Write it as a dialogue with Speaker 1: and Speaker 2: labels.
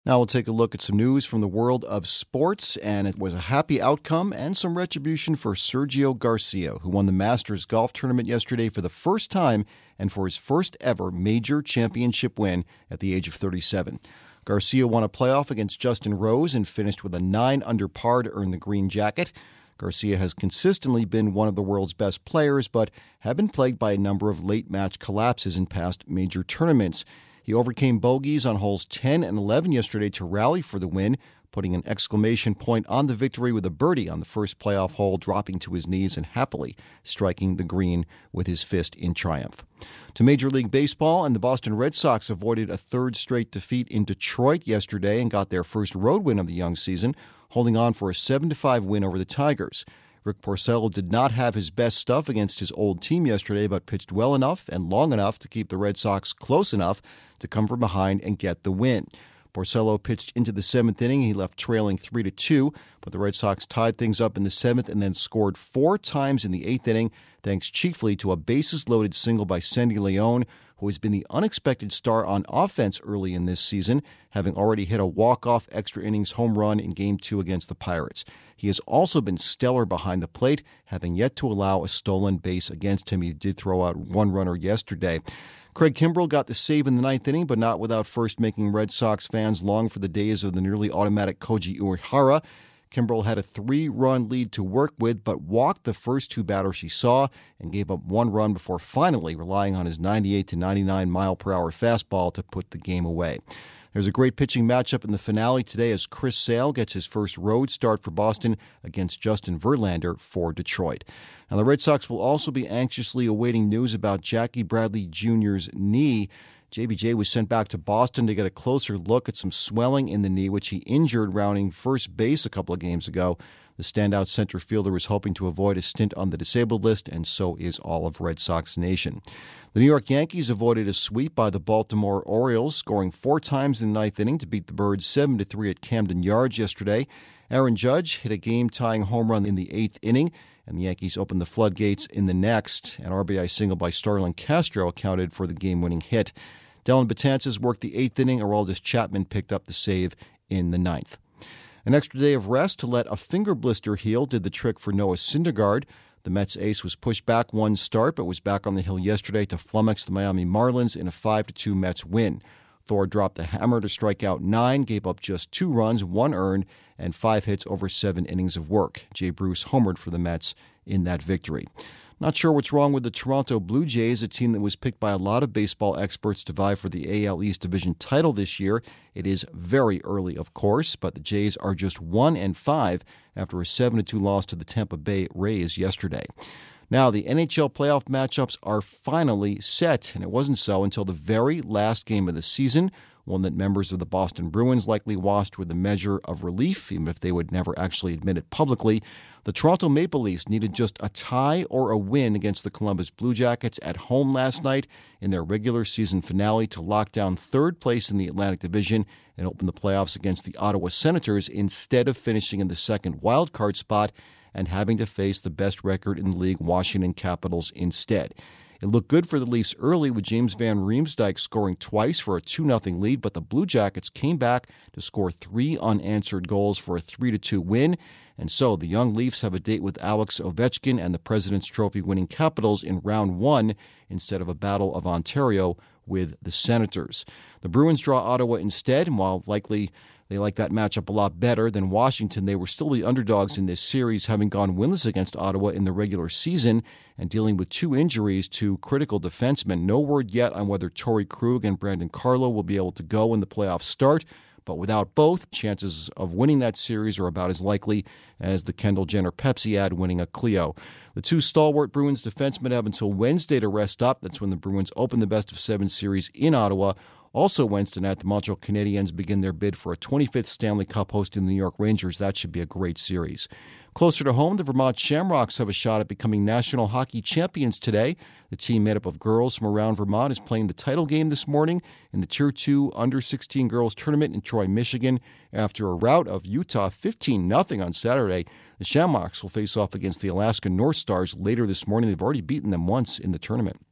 Speaker 1: Now we'll take a look at some news from the world of sports, and it was a happy outcome and some retribution for Sergio Garcia, who won the Masters golf tournament yesterday for the first time and for his first ever major championship win at the age of 37. Garcia won a playoff against Justin Rose and finished with a 9 under par to earn the green jacket. Garcia has consistently been one of the world's best players, but had been plagued by a number of late match collapses in past major tournaments. He overcame bogeys on holes 10 and 11 yesterday to rally for the win, putting an exclamation point on the victory with a birdie on the first playoff hole, dropping to his knees and happily striking the green with his fist in triumph. To Major League Baseball, and the Boston Red Sox avoided a third straight defeat in Detroit yesterday and got their first road win of the young season, holding on for a 7-5 win over the Tigers. Rick Porcello did not have his best stuff against his old team yesterday, but pitched well enough and long enough to keep the Red Sox close enough to come from behind and get the win. Porcello pitched into the seventh inning. He left trailing 3-2, but the Red Sox tied things up in the seventh and then scored 4 times in the eighth inning, thanks chiefly to a bases-loaded single by Sandy Leon, who has been the unexpected star on offense early in this season, having already hit a walk-off extra innings home run in Game 2 against the Pirates. He has also been stellar behind the plate, having yet to allow a stolen base against him. He did throw out one runner yesterday. Craig Kimbrell got the save in the ninth inning, but not without first making Red Sox fans long for the days of the nearly automatic Koji Uehara. Kimbrell had a 3-run lead to work with, but walked the first 2 batters he saw and gave up 1 run before finally relying on his 98 to 99 mile-per-hour fastball to put the game away. There's a great pitching matchup in the finale today as Chris Sale gets his first road start for Boston against Justin Verlander for Detroit. Now, the Red Sox will also be anxiously awaiting news about Jackie Bradley Jr.'s knee. JBJ was sent back to Boston to get a closer look at some swelling in the knee, which he injured rounding first base a couple of games ago. The standout center fielder is hoping to avoid a stint on the disabled list, and so is all of Red Sox Nation. The New York Yankees avoided a sweep by the Baltimore Orioles, scoring 4 times in the ninth inning to beat the Birds 7-3 at Camden Yards yesterday. Aaron Judge hit a game-tying home run in the 8th inning, and the Yankees opened the floodgates in the next. An RBI single by Starlin Castro accounted for the game-winning hit. Dellin Betances worked the 8th inning. Aroldis Chapman picked up the save in the 9th. An extra day of rest to let a finger blister heal did the trick for Noah Syndergaard. The Mets ace was pushed back 1 start, but was back on the hill yesterday to flummox the Miami Marlins in a 5-2 Mets win. Thor dropped the hammer to strike out 9, gave up just 2 runs, 1 earned, and 5 hits over 7 innings of work. Jay Bruce homered for the Mets in that victory. Not sure what's wrong with the Toronto Blue Jays, a team that was picked by a lot of baseball experts to vie for the AL East Division title this year. It is very early, of course, but the Jays are just 1-5 after a 7-2 loss to the Tampa Bay Rays yesterday. Now, the NHL playoff matchups are finally set, and it wasn't so until the very last game of the season, one that members of the Boston Bruins likely watched with a measure of relief, even if they would never actually admit it publicly. The Toronto Maple Leafs needed just a tie or a win against the Columbus Blue Jackets at home last night in their regular season finale to lock down 3rd place in the Atlantic Division and open the playoffs against the Ottawa Senators instead of finishing in the 2nd wildcard spot and having to face the best record in the league, Washington Capitals, instead. It looked good for the Leafs early with James Van Riemsdyk scoring twice for a 2-0 lead, but the Blue Jackets came back to score 3 unanswered goals for a 3-2 win. And so the young Leafs have a date with Alex Ovechkin and the President's Trophy-winning Capitals in round 1 instead of a Battle of Ontario with the Senators. The Bruins draw Ottawa instead, and while likely they like that matchup a lot better than Washington, they were still the underdogs in this series, having gone winless against Ottawa in the regular season and dealing with 2 injuries to critical defensemen. No word yet on whether Torrey Krug and Brandon Carlo will be able to go when the playoffs start, but without both, chances of winning that series are about as likely as the Kendall Jenner Pepsi ad winning a Clio. The 2 stalwart Bruins defensemen have until Wednesday to rest up. That's when the Bruins open the best-of-7 series in Ottawa. Also Wednesday night, the Montreal Canadiens begin their bid for a 25th Stanley Cup hosting the New York Rangers. That should be a great series. Closer to home, the Vermont Shamrocks have a shot at becoming national hockey champions today. The team made up of girls from around Vermont is playing the title game this morning in the Tier 2 Under-16 Girls Tournament in Troy, Michigan. After a rout of Utah 15-0 on Saturday, the Shamrocks will face off against the Alaska North Stars later this morning. They've already beaten them once in the tournament.